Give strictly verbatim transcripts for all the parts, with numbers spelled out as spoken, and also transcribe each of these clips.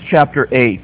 chapter eight.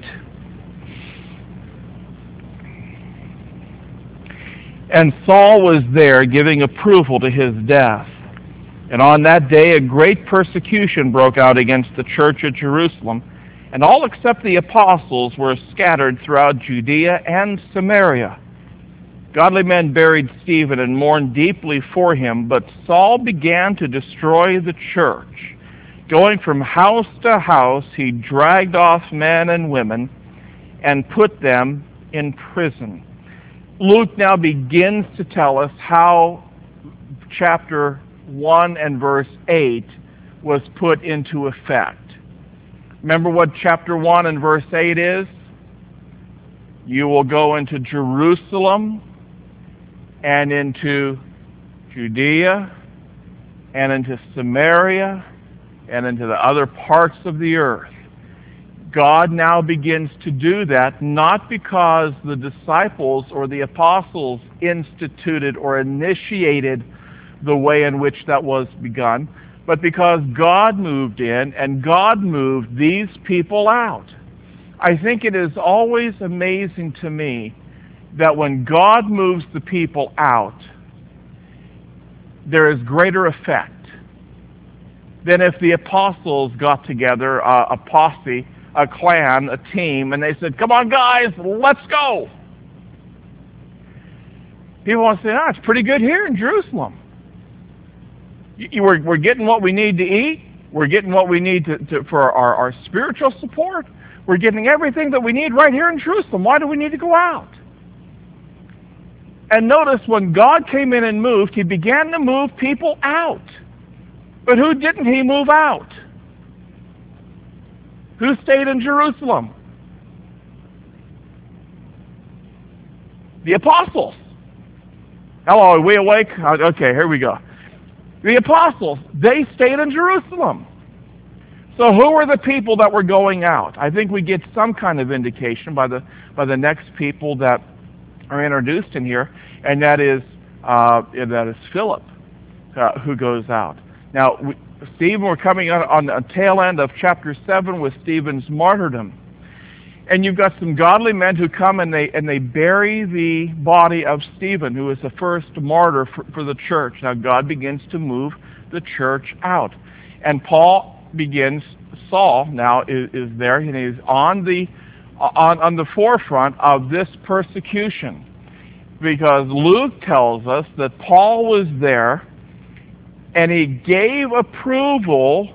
And Saul was there giving approval to his death. And on that day a great persecution broke out against the church at Jerusalem, and all except the apostles were scattered throughout Judea and Samaria. Godly men buried Stephen and mourned deeply for him, but Saul began to destroy the church. Going from house to house, he dragged off men and women and put them in prison. Luke now begins to tell us how chapter one and verse eight was put into effect. Remember what chapter one and verse eight is? You will go into Jerusalem and into Judea and into Samaria and into the other parts of the earth. God now begins to do that, not because the disciples or the apostles instituted or initiated the way in which that was begun, but because God moved in and God moved these people out. I think it is always amazing to me that when God moves the people out, there is greater effect than if the apostles got together, uh, a posse, a clan, a team, and they said, "Come on, guys, let's go." People want to say, "Ah, it's pretty good here in Jerusalem. You, we're, we're getting what we need to eat. We're getting what we need to, to, for our, our spiritual support. We're getting everything that we need right here in Jerusalem. Why do we need to go out?" And notice when God came in and moved, he began to move people out. But who didn't he move out? Who stayed in Jerusalem? The apostles. Hello, are we awake? Okay, here we go. The apostles, they stayed in Jerusalem. So who were the people that were going out? I think we get some kind of indication by the by the next people that are introduced in here, and that is uh, that is Philip, uh, who goes out. Now, we, Stephen, we're coming on, on the tail end of chapter seven with Stephen's martyrdom. And you've got some godly men who come and they and they bury the body of Stephen, who was the first martyr for, for the church. Now God begins to move the church out. And Paul begins, Saul now is, is there, and he's on the on, on the forefront of this persecution. Because Luke tells us that Paul was there and he gave approval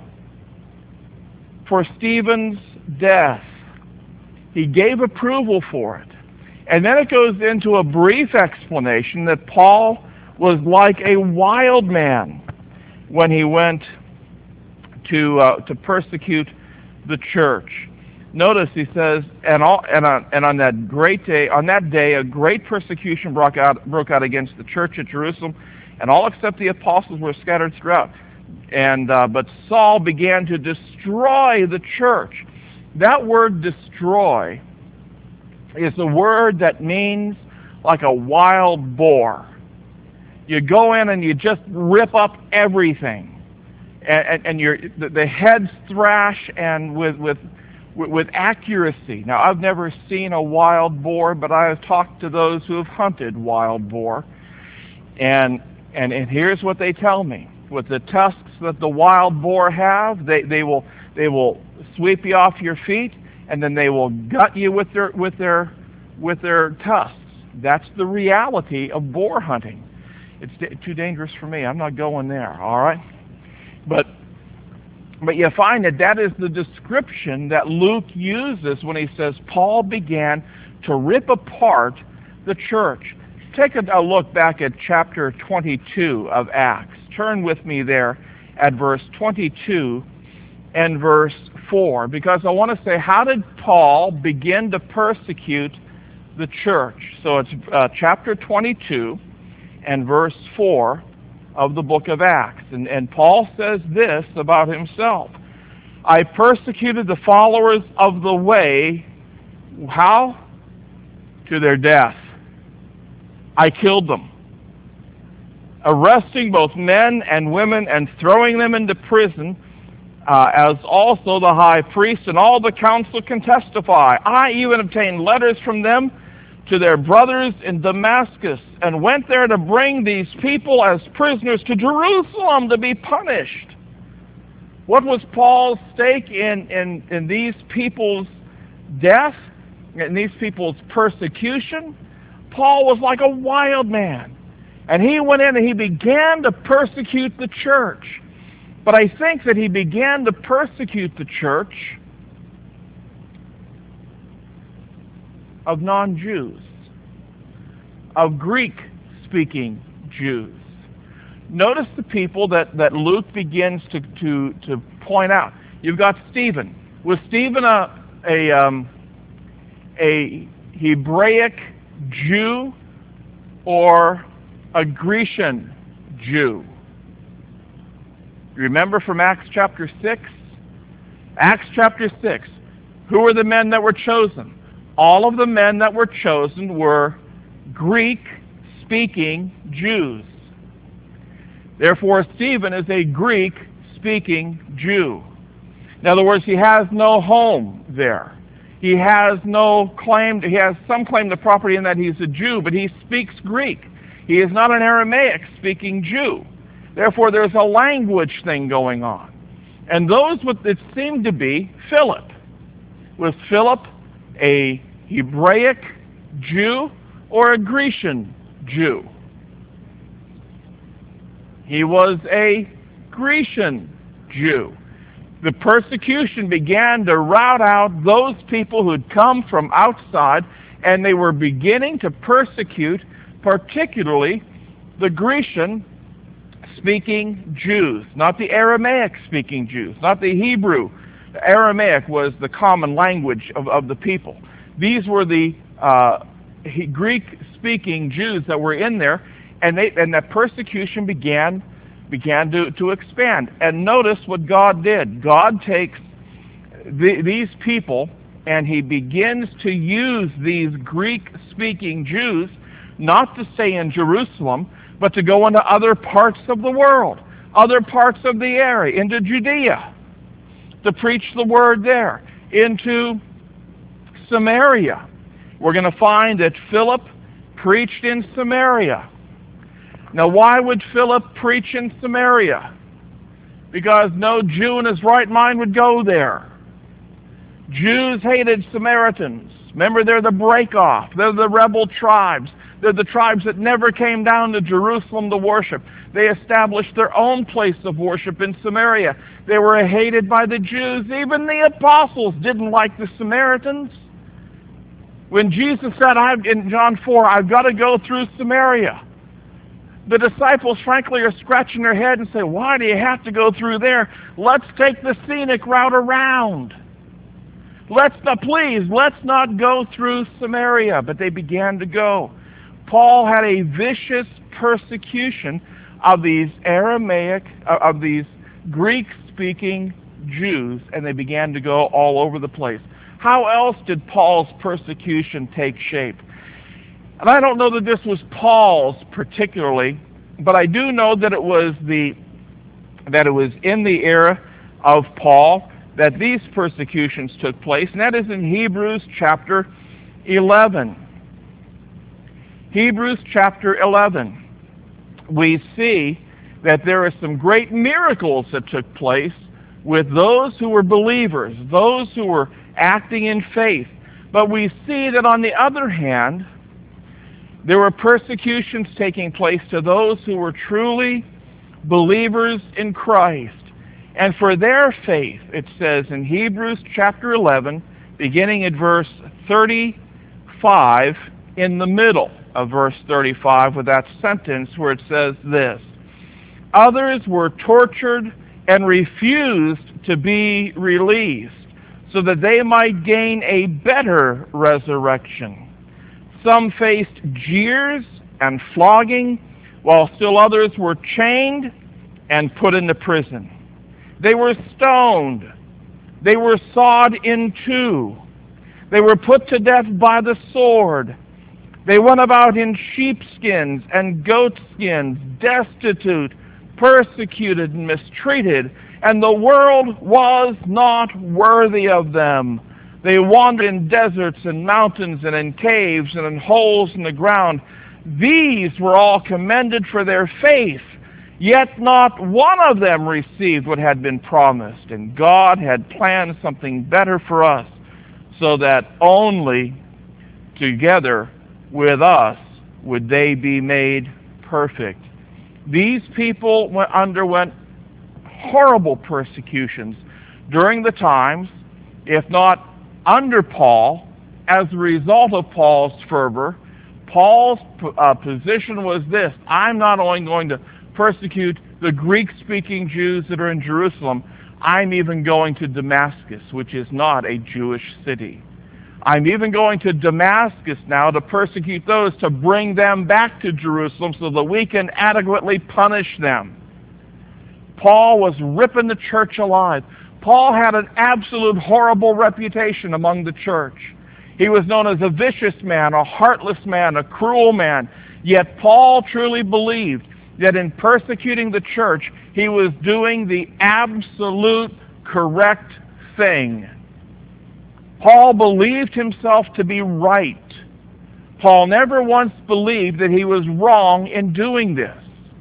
for Stephen's death. He gave approval for it. And then it goes into a brief explanation that Paul was like a wild man when he went to uh, to persecute the church. Notice he says, and all and on, and on that great day, on that day, a great persecution broke out broke out against the church at Jerusalem, and all except the apostles were scattered throughout. And uh, but Saul began to destroy the church. That word "destroy" is a word that means like a wild boar. You go in and you just rip up everything, and, and, and you're, the, the heads thrash and with with with accuracy. Now, I've never seen a wild boar, but I have talked to those who have hunted wild boar, and and, and here's what they tell me: with the tusks that the wild boar have, they they will they will sweep you off your feet, and then they will gut you with their with their with their tusks. That's the reality of boar hunting. It's d- too dangerous for me. I'm not going there. All right, but but you find that that is the description that Luke uses when he says Paul began to rip apart the church. Take a, a look back at chapter twenty-two of Acts. Turn with me there at verse twenty-two and verse four, because I want to say, how did Paul begin to persecute the church? So it's uh, chapter twenty-two and verse four of the book of Acts. And, and Paul says this about himself: I persecuted the followers of the way, how? To their death. I killed them, arresting both men and women and throwing them into prison. uh, as also the high priest and all the council can testify. I even obtained letters from them to their brothers in Damascus, and went there to bring these people as prisoners to Jerusalem to be punished. What was Paul's stake in, in, in these people's death, in these people's persecution? Paul was like a wild man, and he went in and he began to persecute the church. But I think that he began to persecute the church of non-Jews, of Greek-speaking Jews. Notice the people that, that Luke begins to, to, to point out. You've got Stephen. Was Stephen a, a, um, a Hebraic Jew or a Grecian Jew? You remember from Acts chapter six? Acts chapter six. Who were the men that were chosen? All of the men that were chosen were Greek-speaking Jews. Therefore, Stephen is a Greek-speaking Jew. In other words, he has no home there. He has no claim, to, he has some claim to property in that he's a Jew, but he speaks Greek. He is not an Aramaic-speaking Jew. Therefore, there's a language thing going on. And those what it seemed to be Philip. Was Philip a Hebraic Jew or a Grecian Jew? He was a Grecian Jew. The persecution began to rout out those people who'd come from outside, and they were beginning to persecute particularly the Grecian-speaking Jews, not the Aramaic-speaking Jews, not the Hebrew. The Aramaic was the common language of, of the people. These were the uh, Greek-speaking Jews that were in there, and they and that persecution began began to, to expand. And notice what God did. God takes the, these people, and he begins to use these Greek-speaking Jews not to stay in Jerusalem, but to go into other parts of the world, other parts of the area, into Judea, to preach the word there, into Samaria. We're going to find that Philip preached in Samaria. Now, why would Philip preach in Samaria? Because no Jew in his right mind would go there. Jews hated Samaritans. Remember, they're the break-off. They're the rebel tribes. They're the tribes that never came down to Jerusalem to worship. They established their own place of worship in Samaria. They were hated by the Jews. Even the apostles didn't like the Samaritans. When Jesus said, I've, in John four, I've got to go through Samaria, the disciples, frankly, are scratching their head and say, why do you have to go through there? Let's take the scenic route around. Let's not, please, let's not go through Samaria. But they began to go. Paul had a vicious persecution of these Aramaic, of these Greek-speaking Jews, and they began to go all over the place. How else did Paul's persecution take shape? And I don't know that this was Paul's particularly, but I do know that it was the that it was in the era of Paul that these persecutions took place, and that is in Hebrews chapter eleven. Hebrews chapter eleven. We see that there are some great miracles that took place with those who were believers, those who were acting in faith. But we see that on the other hand, there were persecutions taking place to those who were truly believers in Christ. And for their faith, it says in Hebrews chapter eleven, beginning at verse thirty-five, in the middle of verse thirty-five, with that sentence where it says this: others were tortured and refused to be released, so that they might gain a better resurrection. Some faced jeers and flogging, while still others were chained and put into prison. They were stoned. They were sawed in two. They were put to death by the sword. They went about in sheepskins and goatskins, destitute, persecuted, and mistreated, and the world was not worthy of them. They wandered in deserts and mountains and in caves and in holes in the ground. These were all commended for their faith, yet not one of them received what had been promised. And God had planned something better for us, so that only together with us would they be made perfect. These people went, underwent horrible persecutions during the times, if not under Paul, as a result of Paul's fervor. Paul's uh, position was this: I'm not only going to persecute the Greek-speaking Jews that are in Jerusalem, I'm even going to Damascus, which is not a Jewish city. I'm even going to Damascus now to persecute those, to bring them back to Jerusalem so that we can adequately punish them. Paul was ripping the church alive. Paul had an absolute horrible reputation among the church. He was known as a vicious man, a heartless man, a cruel man. Yet Paul truly believed that in persecuting the church, he was doing the absolute correct thing. Paul believed himself to be right. Paul never once believed that he was wrong in doing this.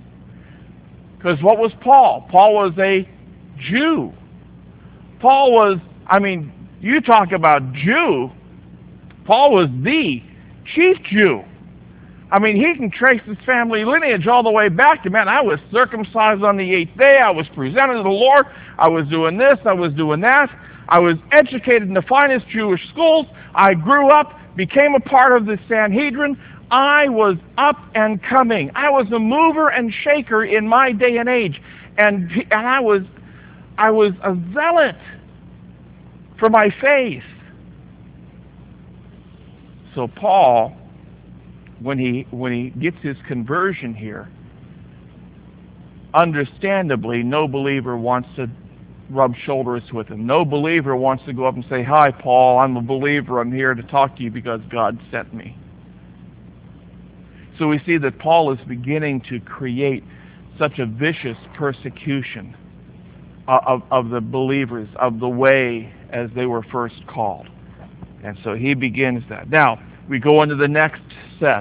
Because what was Paul? Paul was a Jew. Paul was, I mean, you talk about Jew, Paul was the chief Jew. I mean, he can trace his family lineage all the way back to, man, I was circumcised on the eighth day, I was presented to the Lord, I was doing this, I was doing that, I was educated in the finest Jewish schools, I grew up, became a part of the Sanhedrin, I was up and coming. I was a mover and shaker in my day and age, and, and I was I was a zealot for my faith. So Paul, when he when he gets his conversion here, understandably, no believer wants to rub shoulders with him. No believer wants to go up and say, "Hi, Paul, I'm a believer. I'm here to talk to you because God sent me." So we see that Paul is beginning to create such a vicious persecution of, of the believers, of the way as they were first called. And so he begins that. Now, we go into the next set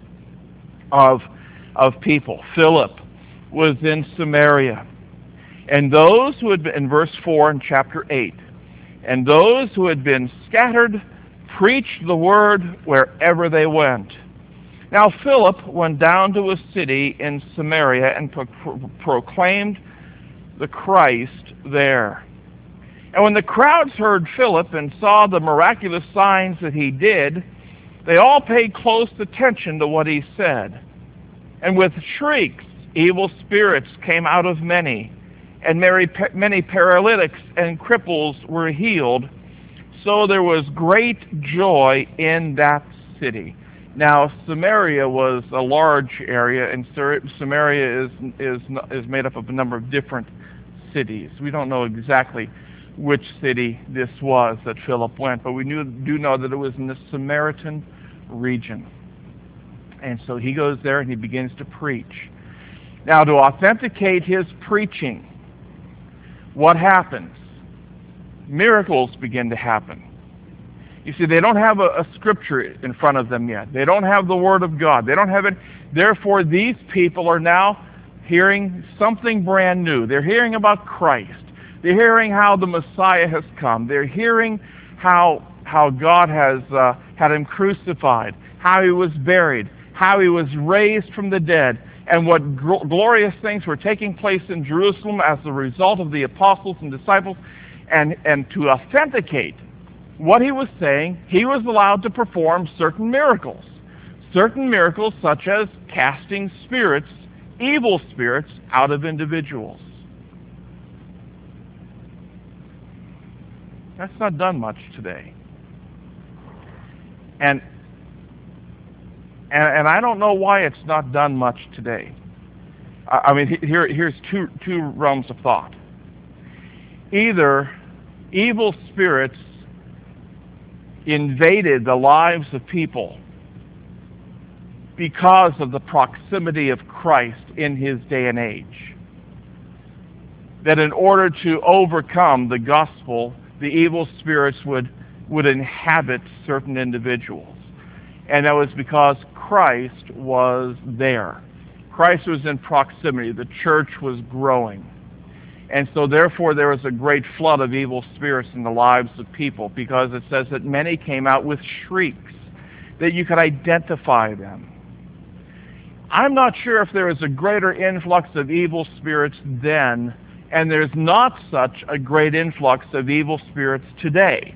of, of people. Philip was in Samaria. And those who had been, in verse four in chapter eight, and those who had been scattered preached the word wherever they went. Now Philip went down to a city in Samaria and pro- pro- proclaimed the Christ there. And when the crowds heard Philip and saw the miraculous signs that he did, they all paid close attention to what he said. And with shrieks, evil spirits came out of many, and many paralytics and cripples were healed. So there was great joy in that city. Now, Samaria was a large area, and Samaria is is is made up of a number of different cities. We don't know exactly which city this was that Philip went, but we knew, do know that it was in the Samaritan region. And so he goes there and he begins to preach. Now, to authenticate his preaching, what happens? Miracles begin to happen. You see, they don't have a, a scripture in front of them yet. They don't have the Word of God. They don't have it. Therefore, these people are now hearing something brand new. They're hearing about Christ. They're hearing how the Messiah has come. They're hearing how how God has uh, had him crucified, how he was buried, how he was raised from the dead, and what gl- glorious things were taking place in Jerusalem as a result of the apostles and disciples. And, and to authenticate what he was saying, he was allowed to perform certain miracles. Certain miracles such as casting spirits, evil spirits, out of individuals. That's not done much today. And, and, and I don't know why it's not done much today. I, I mean, here, here's two, two realms of thought. Either evil spirits invaded the lives of people because of the proximity of Christ in his day and age. that in order to overcome the gospel, the evil spirits would, would inhabit certain individuals. And that was because Christ was there. Christ was in proximity. The church was growing. And so therefore there was a great flood of evil spirits in the lives of people, because it says that many came out with shrieks, that you could identify them. I'm not sure if there was a greater influx of evil spirits then, and there's not such a great influx of evil spirits today.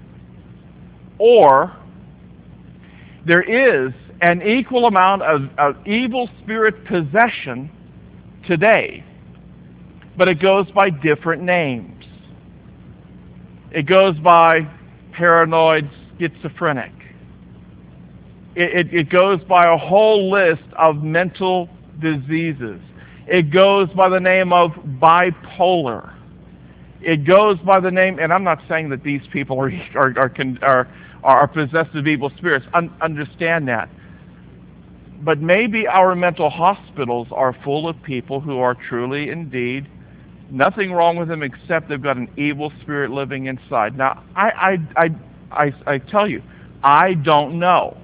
Or there is an equal amount of, of evil spirit possession today, but it goes by different names. It goes by paranoid schizophrenic. It, it, it goes by a whole list of mental diseases. It goes by the name of bipolar. It goes by the name, and I'm not saying that these people are are are, are, are possessed of evil spirits. Un, understand that. But maybe our mental hospitals are full of people who are truly, indeed, nothing wrong with them except they've got an evil spirit living inside. Now, I, I, I, I, I tell you, I don't know.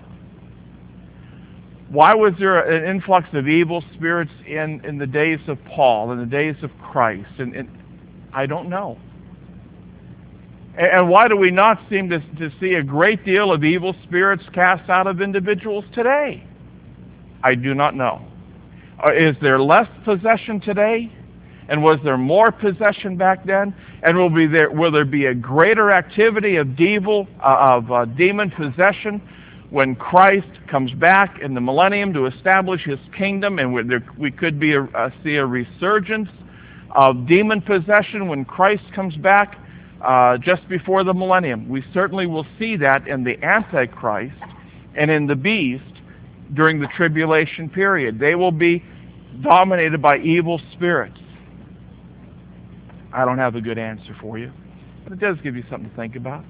Why was there an influx of evil spirits in, in the days of Paul, in the days of Christ? And, and I don't know. And, and why do we not seem to, to see a great deal of evil spirits cast out of individuals today? I do not know. Uh, is there less possession today? And was there more possession back then? And will be there will there be a greater activity of devil uh, of uh, demon possession when Christ comes back in the millennium to establish His kingdom? And we, there, we could be a, uh, see a resurgence of demon possession when Christ comes back uh, just before the millennium. We certainly will see that in the Antichrist and in the beast during the tribulation period. They will be dominated by evil spirits. I don't have a good answer for you, but it does give you something to think about.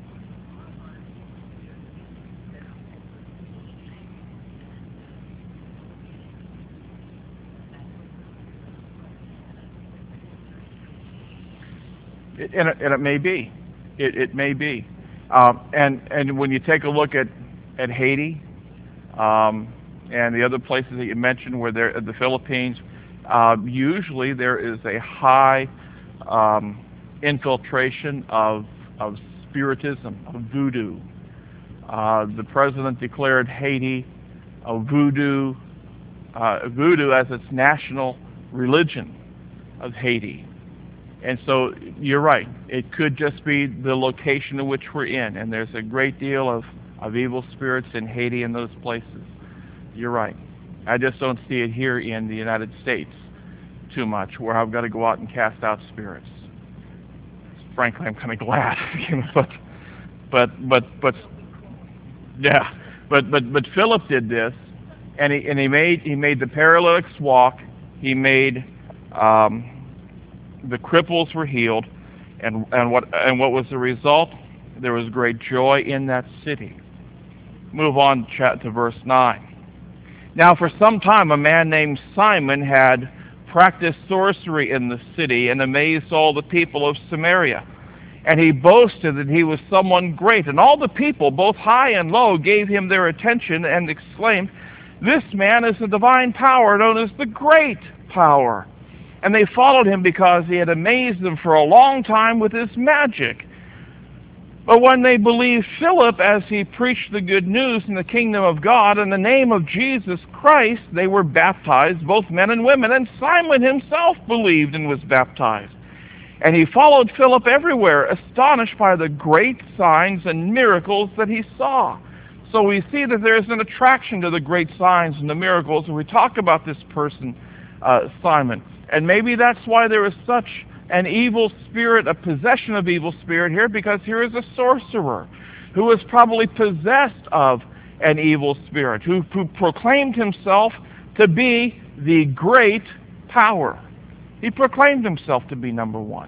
It, and, it, and it may be. It, it may be. Um, and, and when you take a look at, at Haiti, Um, and the other places that you mentioned where they're the Philippines, uh, usually there is a high um, infiltration of, of spiritism, of voodoo. Uh, the president declared Haiti a voodoo, uh, voodoo as its national religion of Haiti. And so you're right, it could just be the location in which we're in, and there's a great deal of of evil spirits in Haiti and those places. You're right. I just don't see it here in the United States too much, where I've got to go out and cast out spirits. Frankly, I'm kind of glad, you know, but, but, but, but, yeah, but, but, but Philip did this, and he and he made he made the paralytics walk. He made um, the cripples were healed, and and what and what was the result? There was great joy in that city. Move on to verse nine. Now for some time a man named Simon had practiced sorcery in the city and amazed all the people of Samaria. And he boasted that he was someone great. And all the people, both high and low, gave him their attention and exclaimed, "This man is a divine power known as the Great Power." And they followed him because he had amazed them for a long time with his magic. But when they believed Philip as he preached the good news in the kingdom of God in the name of Jesus Christ, they were baptized, both men and women. And Simon himself believed and was baptized. And he followed Philip everywhere, astonished by the great signs and miracles that he saw. So we see that there is an attraction to the great signs and the miracles, and we talk about this person, uh, Simon. And maybe that's why there is such an evil spirit, a possession of evil spirit here, because here is a sorcerer who was probably possessed of an evil spirit, who, who proclaimed himself to be the great power. He proclaimed himself to be number one.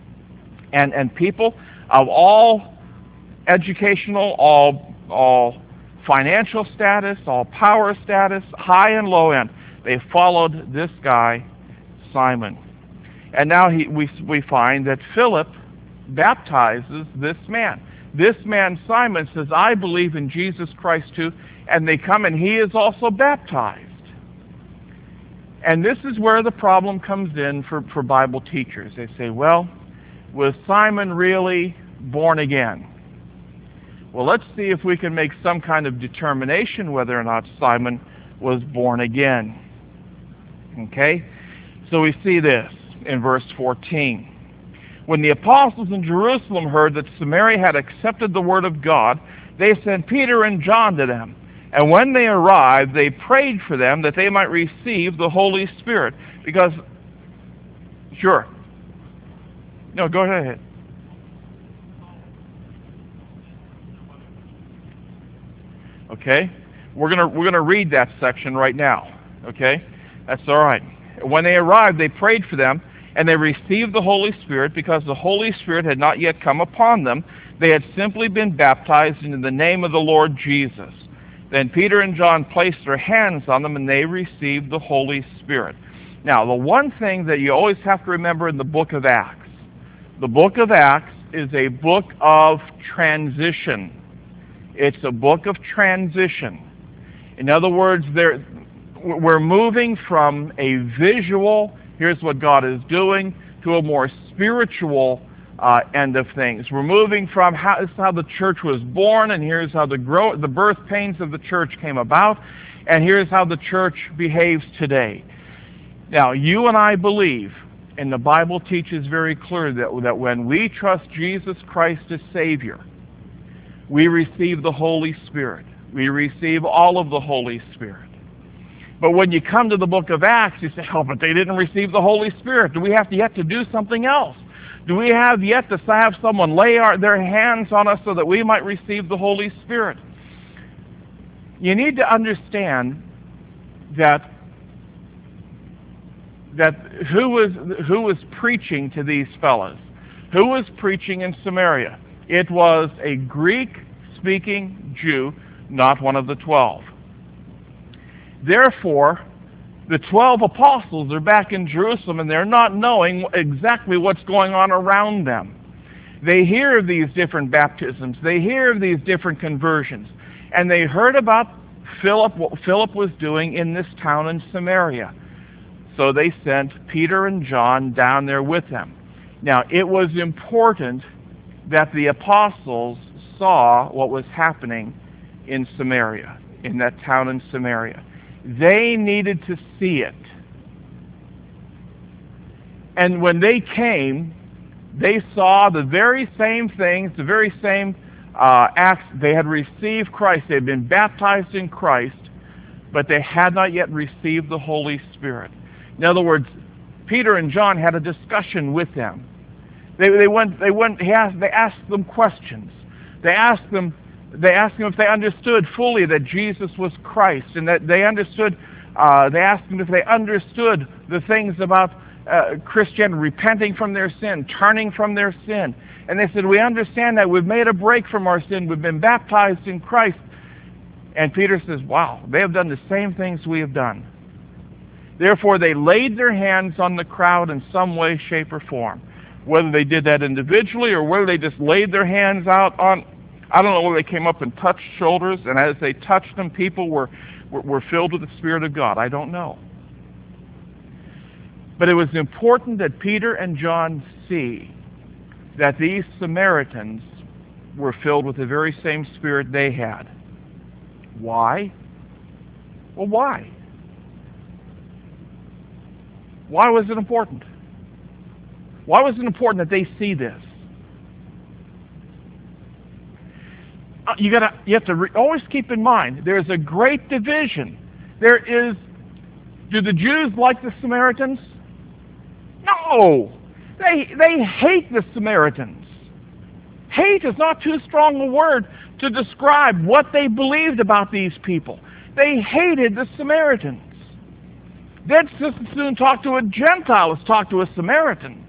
And and people of all educational, all all financial status, all power status, high and low end, they followed this guy, Simon. And now he, we, we find that Philip baptizes this man. This man, Simon, says, I believe in Jesus Christ too, and they come and he is also baptized. And this is where the problem comes in for, for Bible teachers. They say, well, was Simon really born again? Well, let's see if we can make some kind of determination whether or not Simon was born again. Okay? So we see this in verse fourteen. When the apostles in Jerusalem heard that Samaria had accepted the word of God, they sent Peter and John to them. And when they arrived, they prayed for them that they might receive the Holy Spirit. Because, sure. No, go ahead. Okay? We're gonna we're gonna read that section right now. Okay? That's all right. When they arrived, they prayed for them, and they received the Holy Spirit because the Holy Spirit had not yet come upon them. They had simply been baptized in the name of the Lord Jesus. Then Peter and John placed their hands on them, and they received the Holy Spirit. Now, the one thing that you always have to remember in the book of Acts, the book of Acts is a book of transition. It's a book of transition. In other words, there, we're moving from a visual, here's what God is doing, to a more spiritual uh, end of things. We're moving from how, this is how the church was born, and here's how the, grow, the birth pains of the church came about, and here's how the church behaves today. Now, you and I believe, and the Bible teaches very clearly that, that when we trust Jesus Christ as Savior, we receive the Holy Spirit. We receive all of the Holy Spirit. But when you come to the book of Acts, you say, oh, but they didn't receive the Holy Spirit. Do we have to yet to do something else? Do we have yet to have someone lay our, their hands on us so that we might receive the Holy Spirit? You need to understand that that who was who was preaching to these fellows? Who was preaching in Samaria? It was a Greek-speaking Jew, not one of the twelve. Therefore, the twelve apostles are back in Jerusalem, and they're not knowing exactly what's going on around them. They hear of these different baptisms. They hear of these different conversions. And they heard about Philip, what Philip was doing in this town in Samaria. So they sent Peter and John down there with them. Now, it was important that the apostles saw what was happening in Samaria, in that town in Samaria. They needed to see it. And when they came, they saw the very same things, the very same uh, acts. They had received Christ. They had been baptized in Christ, but they had not yet received the Holy Spirit. In other words, Peter and John had a discussion with them. They, they went. They went. He asked, they asked them questions. They asked them. They asked them if they understood fully that Jesus was Christ, and that they understood. Uh, they asked them if they understood the things about uh, Christian repenting from their sin, turning from their sin. And they said, "We understand that. We've made a break from our sin. We've been baptized in Christ." And Peter says, "Wow, they have done the same things we have done." Therefore, they laid their hands on the crowd in some way, shape, or form. Whether they did that individually or whether they just laid their hands out on, I don't know whether they came up and touched shoulders, and as they touched them, people were, were, were filled with the Spirit of God. I don't know. But it was important that Peter and John see that these Samaritans were filled with the very same Spirit they had. Why? Well, why? Why was it important? Why was it important that they see this? Uh, you gotta, you have to re- always keep in mind, there's a great division. There is, do the Jews like the Samaritans? No! They, they hate the Samaritans. Hate is not too strong a word to describe what they believed about these people. They hated the Samaritans. They'd just as soon talk to a Gentile as talk to a Samaritan.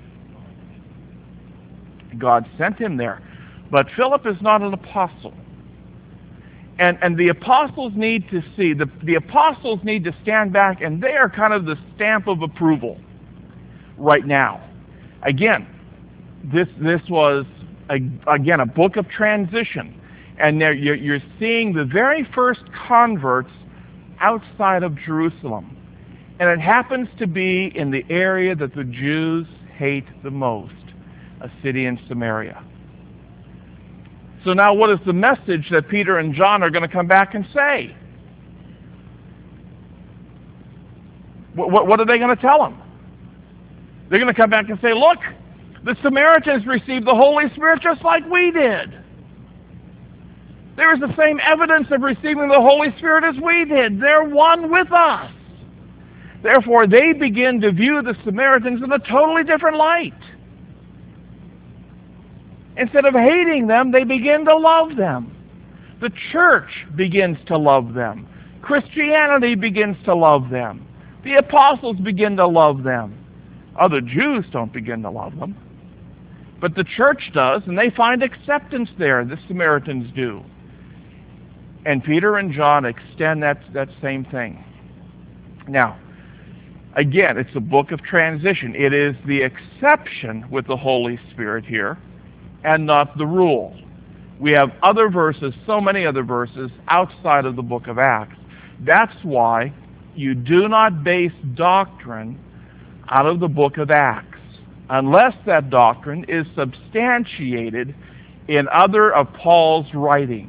God sent him there. But Philip is not an apostle. And, and the apostles need to see, the, the apostles need to stand back, and they are kind of the stamp of approval. right now. Again, this this was, a, again, a book of transition. And there you're, you're seeing the very first converts outside of Jerusalem. And it happens to be in the area that the Jews hate the most, a city in Samaria. So now what is the message that Peter and John are going to come back and say? What, what, what are they going to tell them? They're going to come back and say, look, the Samaritans received the Holy Spirit just like we did. There is the same evidence of receiving the Holy Spirit as we did. They're one with us. Therefore, they begin to view the Samaritans in a totally different light. Instead of hating them, they begin to love them. The church begins to love them. Christianity begins to love them. The apostles begin to love them. Other Jews don't begin to love them. But the church does, and they find acceptance there. The Samaritans do. And Peter and John extend that, that same thing. Now, again, it's a book of transition. It is the exception with the Holy Spirit here, and not the rule. We have other verses, so many other verses, outside of the book of Acts. That's why you do not base doctrine out of the book of Acts, unless that doctrine is substantiated in other of Paul's writings,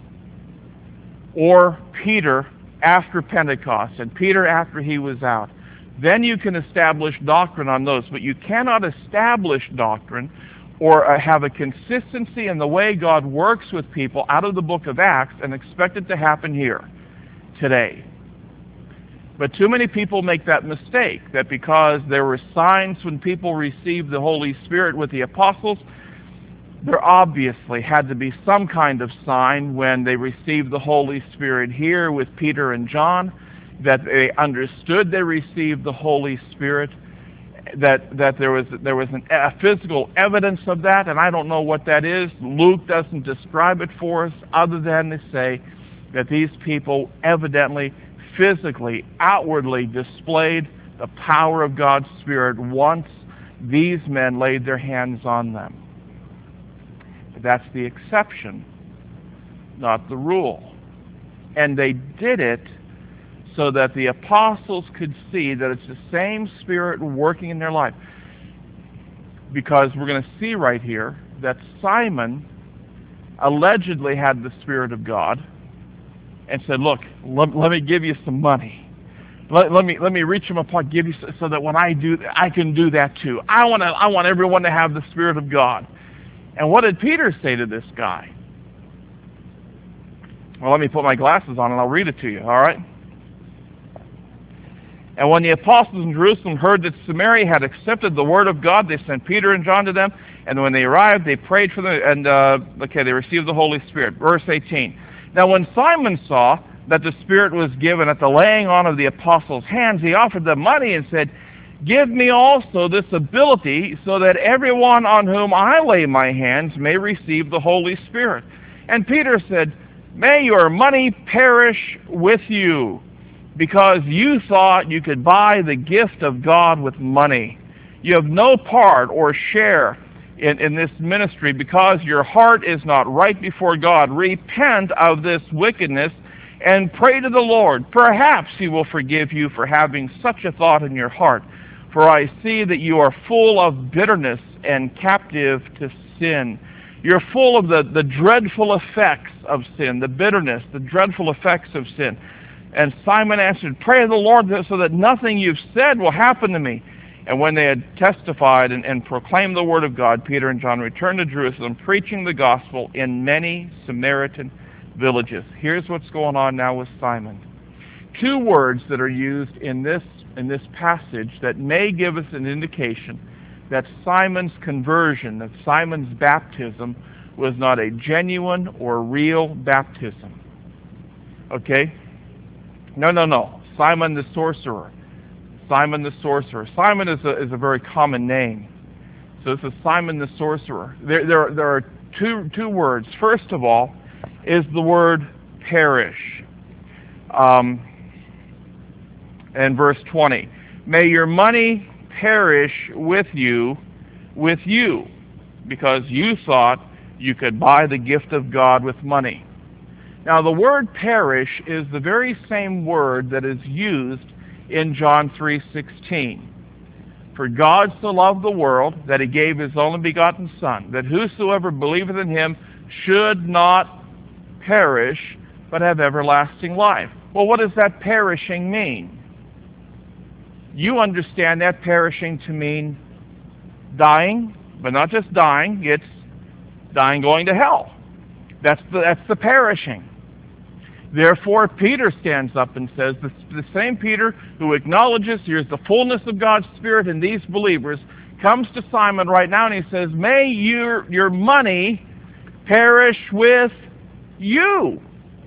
or Peter after Pentecost, and Peter after he was out. Then you can establish doctrine on those, but you cannot establish doctrine or uh, have a consistency in the way God works with people out of the book of Acts and expect it to happen here, today. But too many people make that mistake, that because there were signs when people received the Holy Spirit with the apostles, there obviously had to be some kind of sign when they received the Holy Spirit here with Peter and John, that they understood they received the Holy Spirit, that that there was there was an, a physical evidence of that, and I don't know what that is. Luke doesn't describe it for us other than to say that these people evidently, physically, outwardly displayed the power of God's Spirit once these men laid their hands on them. That's the exception, not the rule. And they did it so that the apostles could see that it's the same Spirit working in their life. Because we're going to see right here that Simon allegedly had the Spirit of God and said, look, let, let me give you some money. Let, let me let me reach them apart, give you so, so that when I do, I can do that too. I want to. I want everyone to have the Spirit of God. And what did Peter say to this guy? Well, let me put my glasses on and I'll read it to you, all right? And when the apostles in Jerusalem heard that Samaria had accepted the word of God, they sent Peter and John to them. And when they arrived, they prayed for them, and, uh, okay, they received the Holy Spirit. Verse eighteen. Now when Simon saw that the Spirit was given at the laying on of the apostles' hands, he offered them money and said, give me also this ability, so that everyone on whom I lay my hands may receive the Holy Spirit. And Peter said, may your money perish with you, because you thought you could buy the gift of God with money. You have no part or share in, in this ministry, because your heart is not right before God. Repent of this wickedness and pray to the Lord. Perhaps he will forgive you for having such a thought in your heart. For I see that you are full of bitterness and captive to sin. You're full of the, the dreadful effects of sin, the bitterness, the dreadful effects of sin. And Simon answered, pray to the Lord so that nothing you've said will happen to me. And when they had testified and, and proclaimed the word of God, Peter and John returned to Jerusalem, preaching the gospel in many Samaritan villages. Here's what's going on now with Simon. Two words that are used in this in this passage that may give us an indication that Simon's conversion, that Simon's baptism, was not a genuine or real baptism. Okay? No, no, no. Simon the sorcerer. Simon the sorcerer. Simon is a, is a very common name. So this is Simon the sorcerer. There, there, there are two, two words. First of all is the word perish. Um, and verse twenty. May your money perish with you, with you, because you thought you could buy the gift of God with money. Now, the word perish is the very same word that is used in John three sixteen. For God so loved the world that he gave his only begotten Son, that whosoever believeth in him should not perish, but have everlasting life. Well, what does that perishing mean? You understand that perishing to mean dying, but not just dying, it's dying going to hell. That's the, that's the perishing. Therefore, Peter stands up and says, the, the same Peter who acknowledges here's the fullness of God's Spirit in these believers, comes to Simon right now and he says, may your, your money perish with you.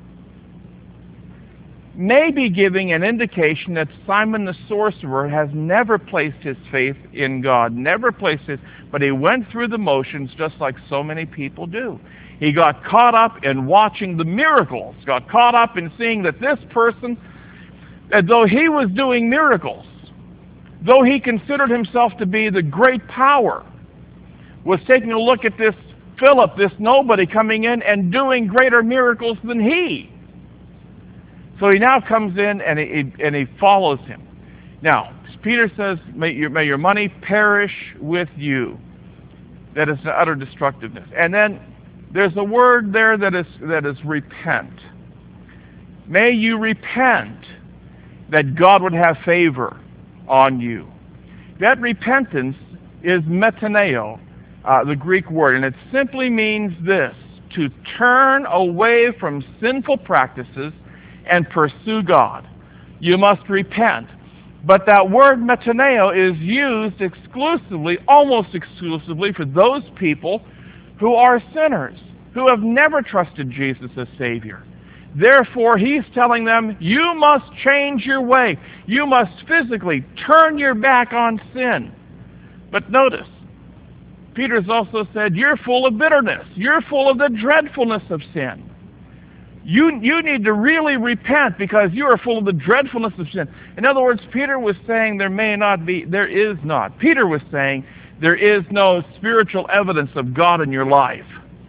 Maybe giving an indication that Simon the sorcerer has never placed his faith in God, never placed his, but he went through the motions just like so many people do. He got caught up in watching the miracles, got caught up in seeing that this person, as though he was doing miracles, though he considered himself to be the great power, was taking a look at this Philip, this nobody, coming in and doing greater miracles than he. So he now comes in and he, and he follows him. Now, Peter says, may your, may your money perish with you. That is the utter destructiveness. And then there's a word there that is, that is repent. May you repent that God would have favor on you. That repentance is metaneo, uh, the Greek word, and it simply means this, to turn away from sinful practices and pursue God. You must repent. But that word metaneo is used exclusively, almost exclusively, for those people who are sinners, who have never trusted Jesus as Savior. Therefore, he's telling them, you must change your way. You must physically turn your back on sin. But notice, Peter's also said, you're full of bitterness. You're full of the dreadfulness of sin. You, you need to really repent because you are full of the dreadfulness of sin. In other words, Peter was saying there may not be, there is not. Peter was saying there is no spiritual evidence of God in your life.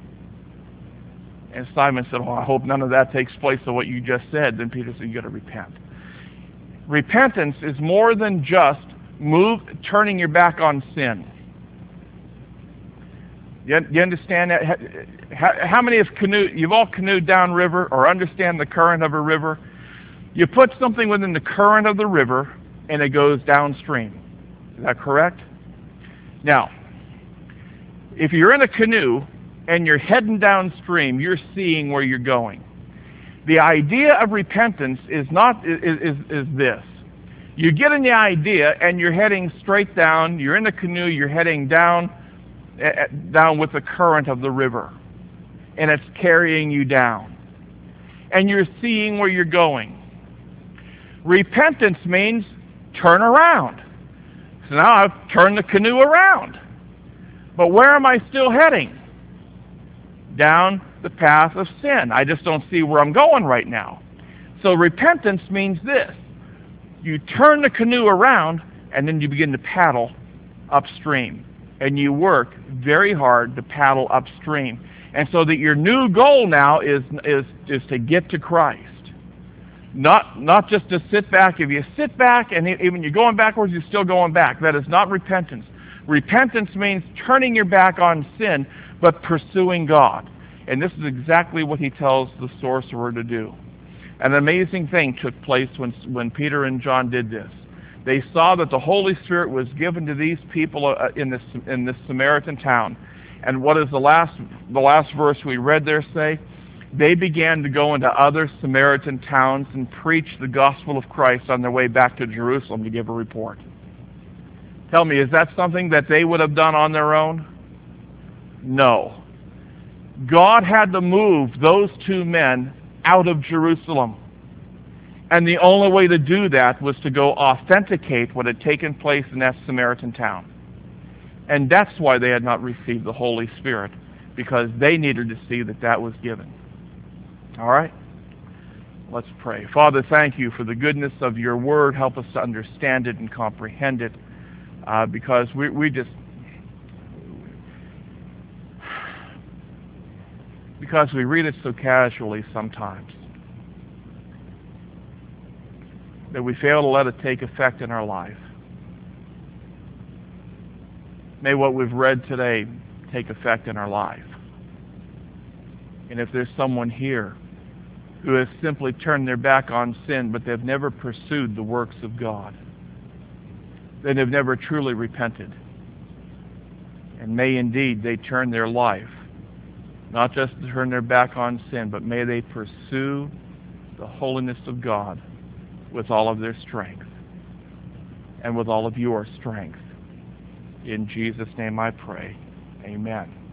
And Simon said, well, I hope none of that takes place of what you just said. Then Peter said, you got to repent. Repentance is more than just move, turning your back on sin. You, you understand that? How, how many have canoed, you've all canoed downriver or understand the current of a river? You put something within the current of the river and it goes downstream. Is that correct? Now, if you're in a canoe and you're heading downstream, you're seeing where you're going. The idea of repentance is not is, is, is this. You get in the idea and you're heading straight down, you're in the canoe, you're heading down down with the current of the river, and it's carrying you down, and you're seeing where you're going. Repentance means turn around. So now I've turned the canoe around, but where am I still heading? Down the path of sin. I just don't see where I'm going right now. So repentance means this. You turn the canoe around and then you begin to paddle upstream. And you work very hard to paddle upstream. And so that your new goal now is, is, is to get to Christ. Not, not just to sit back. If you sit back and even you're going backwards, you're still going back. That is not repentance. Repentance means turning your back on sin, but pursuing God. And this is exactly what he tells the sorcerer to do. An amazing thing took place when, when Peter and John did this. They saw that the Holy Spirit was given to these people in this, in this Samaritan town. And what does the last, the last verse we read there say? They began to go into other Samaritan towns and preach the gospel of Christ on their way back to Jerusalem to give a report. Tell me, is that something that they would have done on their own? No. God had to move those two men out of Jerusalem. And the only way to do that was to go authenticate what had taken place in that Samaritan town. And that's why they had not received the Holy Spirit, because they needed to see that that was given. All right? Let's pray. Father, thank you for the goodness of your word. Help us to understand it and comprehend it. uh, because we, we just, because we read it so casually sometimes, that we fail to let it take effect in our life. May what we've read today take effect in our life. And if there's someone here who has simply turned their back on sin, but they've never pursued the works of God, then they've never truly repented. And may indeed they turn their life, not just turn their back on sin, but may they pursue the holiness of God with all of their strength and with all of your strength. In Jesus' name I pray. Amen.